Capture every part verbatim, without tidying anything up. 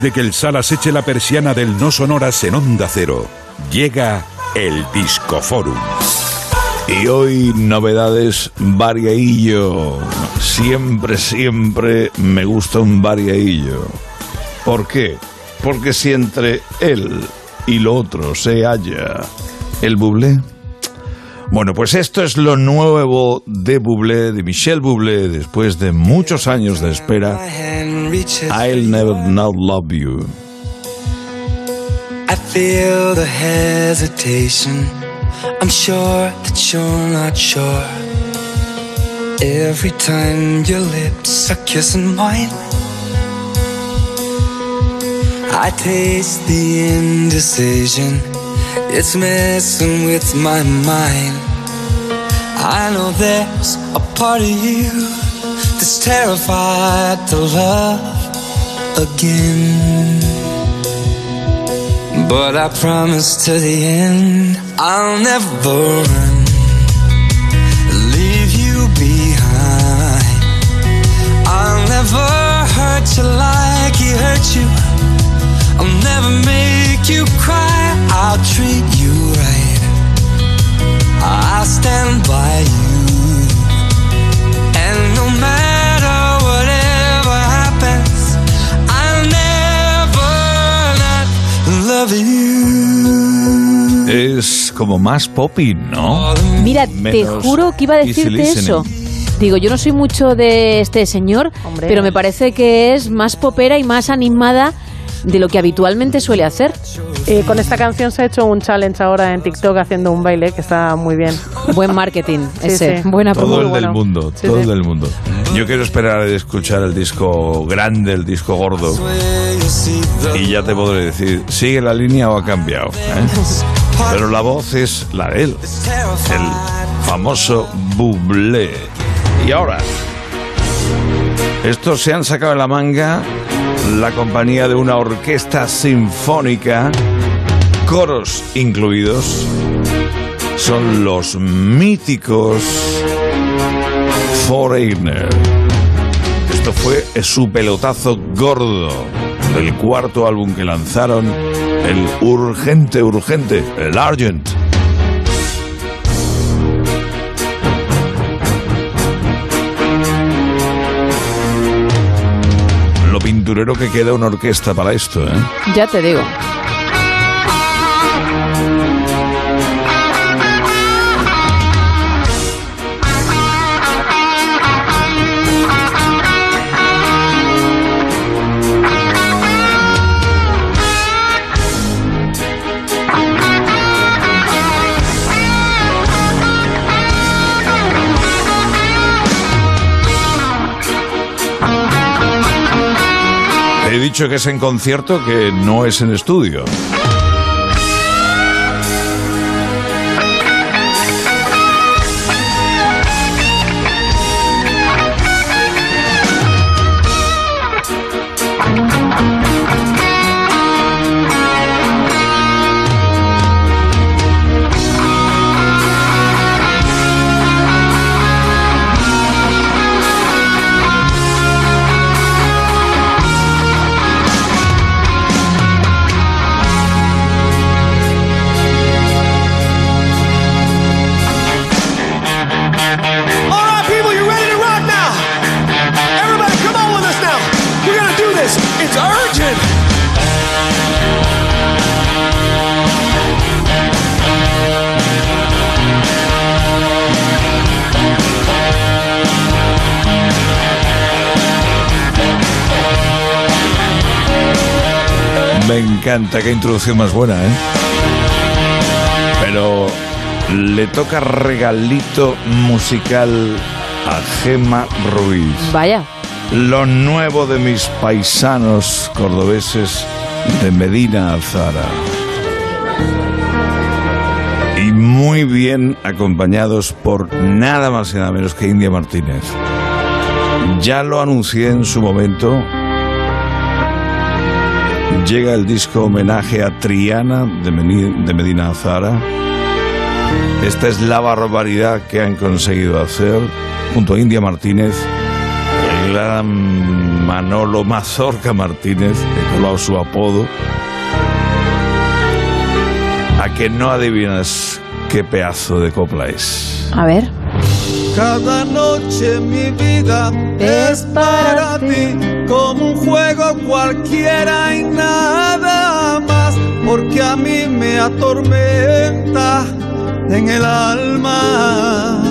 De que el Salas eche la persiana del No Sonoras en Onda Cero. Llega el Discoforum. Y hoy novedades variadillo. Siempre, siempre me gusta un variadillo. ¿Por qué? Porque si entre él y lo otro se halla el Bublé. Bueno, pues esto es lo nuevo de Bublé, de Michel Bublé, después de muchos años de espera. I'll Never Not Love You. I feel the hesitation. I'm sure that you're not sure. Every time your lips are kissing mine, I taste the indecision. It's messing with my mind. I know there's a part of you that's terrified to love again. But I promise to the end, I'll never run, leave you behind. I'll never hurt you like he hurt you. I'll never make you cry. I'll treat you right. I'll stand by you. And no matter whatever happens, I'll never not love you. Es como más poppy, ¿no? Mira, te juro que iba a decirte eso. Digo, yo no soy mucho de este señor, Hombre. pero me parece que es más popera y más animada de lo que habitualmente suele hacer. Eh, con esta canción se ha hecho un challenge ahora en TikTok haciendo un baile que está muy bien. Buen marketing, sí, ese. Sí. Buena todo promo. el Bueno. del mundo, sí, todo sí. el del mundo. Yo quiero esperar a escuchar el disco grande, el disco gordo, y ya te podré decir, ¿sigue la línea o ha cambiado? ¿eh? Pero la voz es la de él, el famoso Bublé. Y ahora, estos se han sacado de la manga la compañía de una orquesta sinfónica, coros incluidos. Son los míticos Foreigner. Esto fue su pelotazo gordo del cuarto álbum que lanzaron, el urgente, urgente, el Argent. Lo pinturero que queda una orquesta para esto, ¿eh? Ya te digo. He dicho que es en concierto, que no es en estudio. Me encanta, qué introducción más buena, ¿eh? Pero le toca regalito musical a Gemma Ruiz. Vaya. Lo nuevo de mis paisanos cordobeses de Medina Azahara. Y muy bien acompañados por nada más y nada menos que India Martínez. Ya lo anuncié en su momento. Llega el disco homenaje a Triana de Medina Azahara. Esta es la barbaridad que han conseguido hacer junto a India Martínez. el gran Manolo Mazorca Martínez, he colado su apodo. A que no adivinas qué pedazo de copla es. A ver. Cada noche mi vida es para ti, como un juego cualquiera y nada más, porque a mí me atormenta en el alma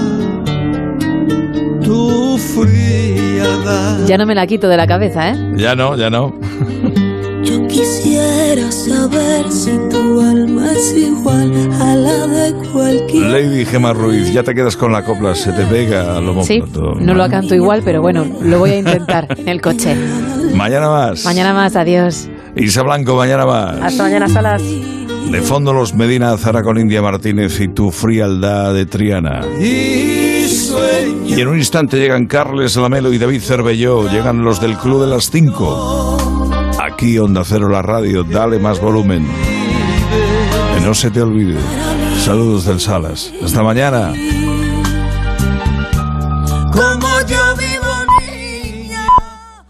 tu frialdad. Ya no me la quito de la cabeza, ¿eh? Ya no, ya no. Yo quisiera saber si tu alma es igual a la de cualquier. Lady Gemma Ruiz, ya te quedas con la copla, se te pega a lo Sí, no lo canto igual, pero bueno, lo voy a intentar en el coche. Mañana más. Mañana más, adiós. Isa Blanco, mañana más. Hasta mañana, Salas. De fondo los Medina Zara con India Martínez y tu frialdad de Triana. Y sueño. Y en un instante llegan Carles Lamelo y David Cervelló, llegan los del Club de las Cinco. Aquí Onda Cero, la radio, dale más volumen. Que no se te olvide. Saludos del Salas. Hasta mañana. Como